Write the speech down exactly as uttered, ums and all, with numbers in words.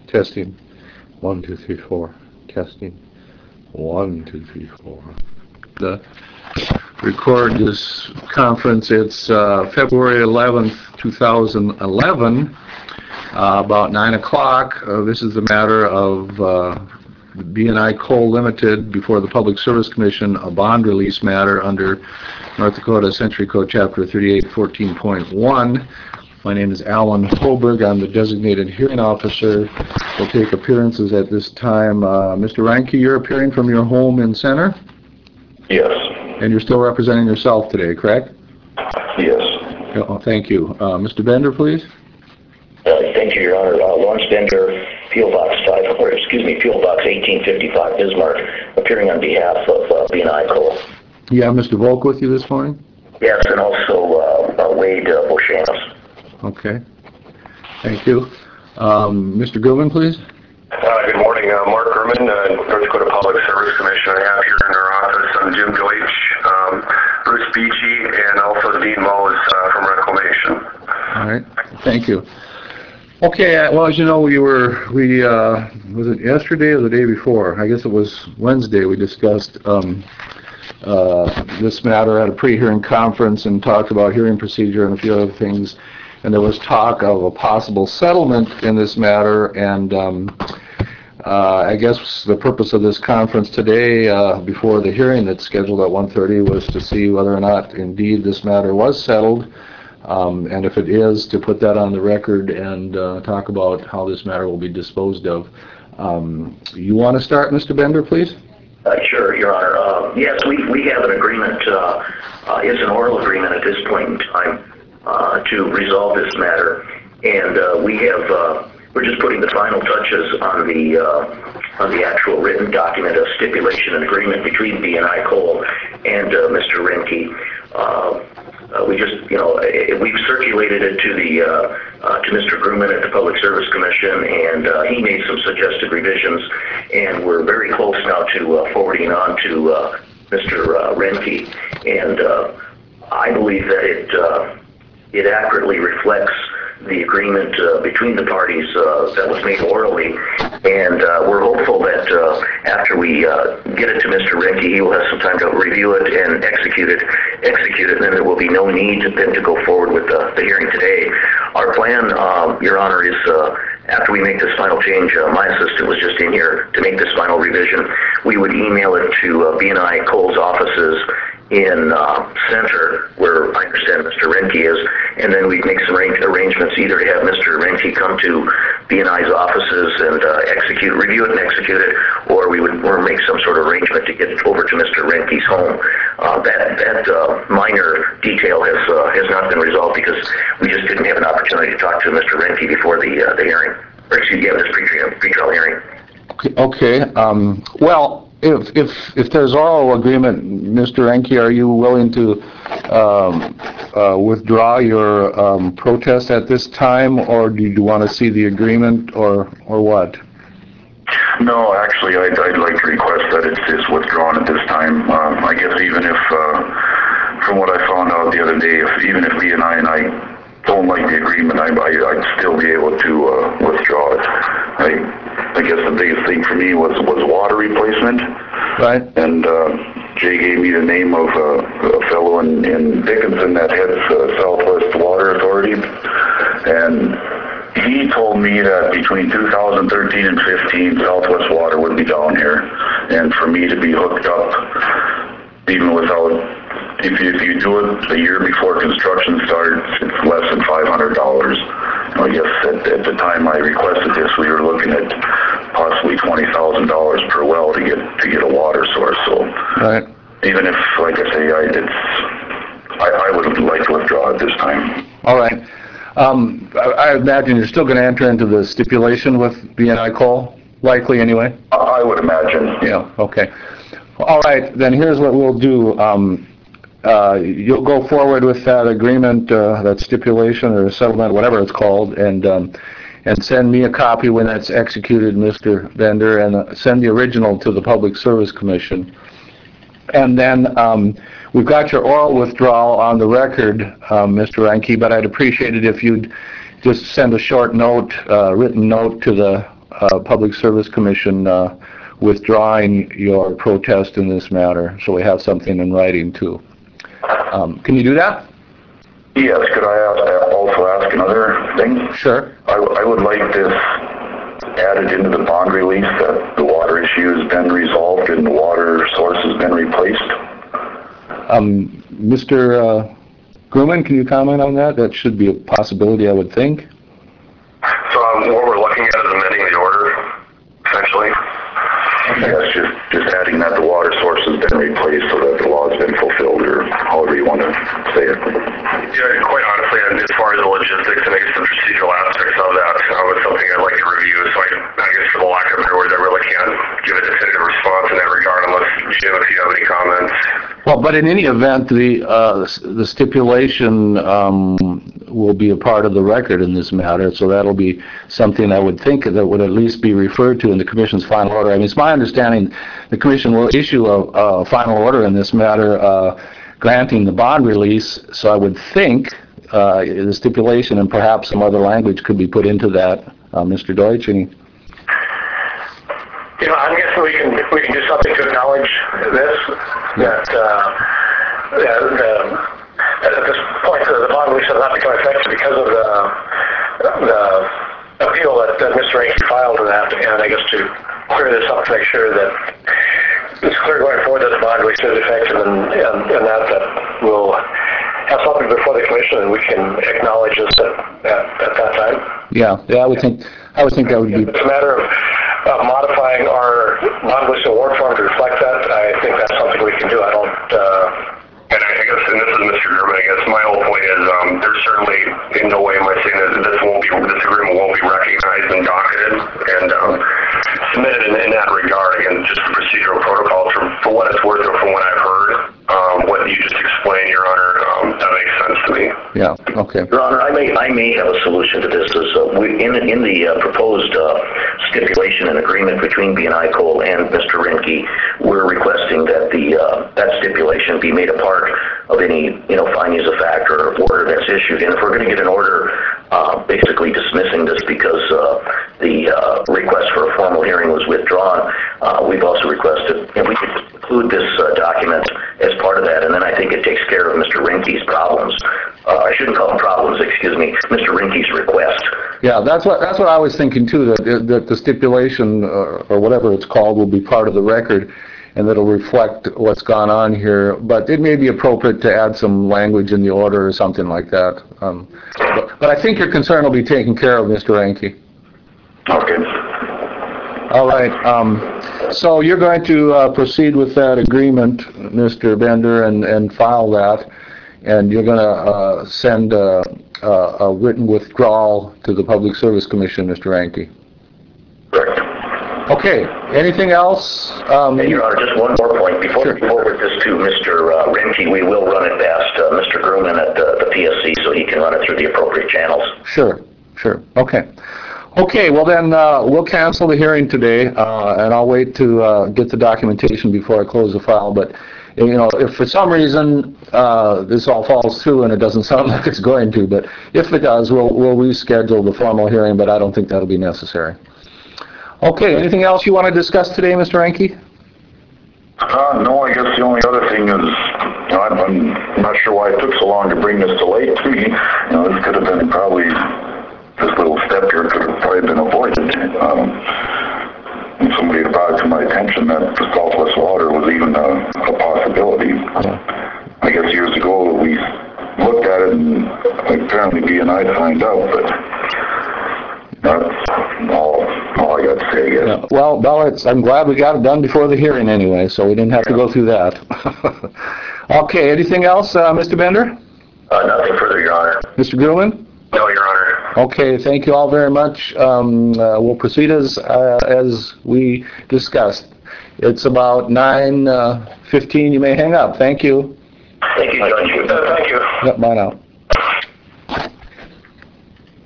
Testing. One, two, three, four. Testing. One, two, three, four. The record this conference. It's uh, February eleventh, two thousand eleven, uh, about nine o'clock. Uh, this is the matter of uh, B and I Coal Limited before the Public Service Commission, a bond release matter under North Dakota Century Code Chapter thirty-eight fourteen point one. My name is Alan Hoberg. I'm the designated hearing officer. We'll take appearances at this time. Uh, Mister Reinke, you're appearing from your home in Center? Yes. And you're still representing yourself today, correct? Yes. Oh, thank you. Uh, Mister Bender, please. Uh, thank you, Your Honor. Uh, Lawrence Bender, P O Box five, or excuse me, P O Box eighteen fifty-five, Bismarck, appearing on behalf of uh, B and I Coal. You have Mister Volk with you this morning? Yes, and also uh, uh, Wade uh, Boshanos. Okay. Thank you. Um, Mister Goodman, please. Uh, good morning. Uh, Mark Gurman, uh, North Dakota Public Service Commission. I have here in our office um, Jim Deutsch, um, Bruce Beachy, and also Dean Mullis uh, from Reclamation. All right. Thank you. Okay. Uh, well, as you know, we were we uh, was it yesterday or the day before? I guess it was Wednesday. We discussed um, uh, this matter at a pre-hearing conference and talked about hearing procedure and a few other things. And there was talk of a possible settlement in this matter, and um, uh, I guess the purpose of this conference today, uh, before the hearing that's scheduled at one thirty, was to see whether or not indeed this matter was settled, um, and if it is, to put that on the record and uh, talk about how this matter will be disposed of. Um, you want to start, Mister Bender, please? Uh, sure, Your Honor. Uh, yes, we, we have an agreement. Uh, uh, it's an oral agreement at this point in time. Uh, to resolve this matter, and uh, we have uh, we're just putting the final touches on the uh, on the actual written document of stipulation and agreement between B and I Coal and uh, Mister Reinke. Uh, uh, we just you know we've circulated it to the uh, uh, to Mister Grumman at the Public Service Commission, and uh, he made some suggested revisions, and we're very close now to uh, forwarding on to uh, Mister Uh, Reinke, and uh, I believe that it. Uh, It accurately reflects the agreement uh, between the parties uh, that was made orally, and uh, we're hopeful that uh, after we uh, get it to Mister Reinke, he will have some time to review it and execute it, execute it, and then there will be no need to, then to go forward with the, the hearing today. Our plan, um, Your Honor, is uh, after we make this final change, uh, my assistant was just in here to make this final revision. We would email it to uh, B and I Coal's offices in uh, Center, where I understand Mister Reinke is, and then we'd make some arrangements either to have Mister Reinke come to B and I's offices and uh, execute, review it and execute it, or we would or make some sort of arrangement to get it over to Mister Reinke's home. Uh, that that uh, minor detail has uh, has not been resolved because we just didn't have an opportunity to talk to Mister Reinke before the uh, the hearing, or excuse me, this pre-trial hearing. Okay. Um, well. If if if there's oral agreement, Mister Reinke, are you willing to um, uh, withdraw your um, protest at this time, or do you want to see the agreement, or or what? No, actually, I'd, I'd like to request that it's, it's withdrawn at this time. Um, I guess even if, uh, from what I found out the other day, if, even if B and I and I don't like the agreement, I, I, I'd still be able to uh, withdraw it. I, I guess the biggest thing for me was, was water replacement. Right. And uh, Jay gave me the name of uh, a fellow in, in Dickinson that heads uh, Southwest Water Authority. And he told me that between two thousand thirteen and fifteen, Southwest Water would be down here. And for me to be hooked up, even without, if you, if you do it a year before construction starts, it's less than five hundred dollars. I guess at, at the time I requested this, we were looking at possibly twenty thousand dollars per well to get to get a water source. So right. Even if, like I say, I, it's, I, I would like to withdraw at this time. All right. Um, I, I imagine you're still going to enter into the stipulation with B and I Coal, likely anyway? I would imagine. Yeah, okay. All right, then here's what we'll do. Um, uh, you'll go forward with that agreement, uh, that stipulation or settlement, whatever it's called, and um, and send me a copy when that's executed, Mister Bender, and uh, send the original to the Public Service Commission. And then um, we've got your oral withdrawal on the record, um, Mister Reinke, but I'd appreciate it if you'd just send a short note, uh, written note to the uh, Public Service Commission uh, withdrawing your protest in this matter, so we have something in writing too. Um, can you do that? Yes, could I ask, also ask another thing? Sure. I, I would like this added into the bond release that the water issue has been resolved and the water source has been replaced. Um, Mister Uh, Grumman, can you comment on that? That should be a possibility, I would think. So um, what we're looking at is amending the order, essentially. Okay. Yes, just, just adding that the water source has been replaced so that the law has been fulfilled, or however you want to say it. Yeah, quite honestly, and as far as the logistics and I guess the procedural aspects of that, uh, was something I'd like to review. So I, I guess for the lack of better words, I really can't give a definitive response in that regard unless, Jim, if you have any comments. Well, but in any event, the uh, the stipulation um, will be a part of the record in this matter, so that'll be something I would think that would at least be referred to in the Commission's final order. I mean, it's my understanding the Commission will issue a, a final order in this matter uh, granting the bond release, so I would think uh, the stipulation and perhaps some other language could be put into that. Uh, Mister Deutsch, any? You know, I'm guessing we can we can do something to acknowledge this, that, uh, that the, at this point the bond release has not become effective because of the, the appeal that, that Mister Ranky filed to that, and I guess to clear this up to make sure that it's clear going forward that the bond release is effective, and, and, and that, that we'll have something before the Commission and we can acknowledge this at, at, at that time. Yeah, yeah, I would think I would think that would be. It's a matter of Uh, modifying our bond release award form to reflect that. I think that's something we can do. I don't. Uh, And I guess, and this is Mister German, I guess my whole point is, um, there's certainly in no way am I saying that this won't be, this agreement won't be recognized and docketed and um, submitted in, in that regard. Again, just the procedural protocols for, for what it's worth or from what I've heard. Um, what you just explained, Your Honor, um, that makes sense to me. Yeah. Okay. Your Honor, I may I may have a solution to this. Is uh, we, in in the uh, proposed uh, stipulation and agreement between B and I Coal and Mister Rinke, we're requesting that the uh, that stipulation be made a part of any you know findings of fact or order that's issued. And if we're going to get an order uh, basically dismissing this because uh, the uh, request for a formal hearing was withdrawn, uh, we've also requested if we could include this uh, document as part of that, and then I think it takes care of Mister Rinke's problems. Uh, I shouldn't call them problems, excuse me, Mister Rinke's request. Yeah, that's what that's what I was thinking too. That that the stipulation or, or whatever it's called will be part of the record, and that'll reflect what's gone on here. But it may be appropriate to add some language in the order or something like that. Um, but, but I think your concern will be taken care of, Mister Rinke. Okay. All right. Um, so you're going to uh, proceed with that agreement, Mister Bender, and, and file that, and you're going to uh, send a, a, a written withdrawal to the Public Service Commission, Mister Ranke. Correct. Okay. Anything else? Um, And Your Honor, just one more point. Before Sure. we forward this to Mister Uh, Rinke, we will run it past uh, Mister Grumman at the, the P S C so he can run it through the appropriate channels. Sure. Sure. Okay. Okay, well then uh, we'll cancel the hearing today, uh, and I'll wait to uh, get the documentation before I close the file. But you know, if for some reason uh, this all falls through, and it doesn't sound like it's going to, but if it does, we'll we'll reschedule the formal hearing. But I don't think that'll be necessary. Okay, anything else you want to discuss today, Mister Ranke? Uh, no, I guess the only other thing is, you know, I'm, I'm not sure why it took so long to bring this to light to me. You know, this could have been probably. This little step here could have probably been avoided. Um, and somebody had brought it to my attention that the Southwest Water was even a, a possibility. I guess years ago we looked at it and apparently B and I signed up, but that's all, all I got to say, I guess. Yeah, well, Bella, it's, I'm glad we got it done before the hearing anyway, so we didn't have to go through that. Okay, anything else, uh, Mister Bender? Uh, nothing further, Your Honor. Mister Grumman? No, Your Honor. Okay, thank you all very much. Um, uh, we'll proceed as uh, as we discussed. It's about nine fifteen. You may hang up. Thank you. Thank you, Judge. uh, thank you. Yep, bye now.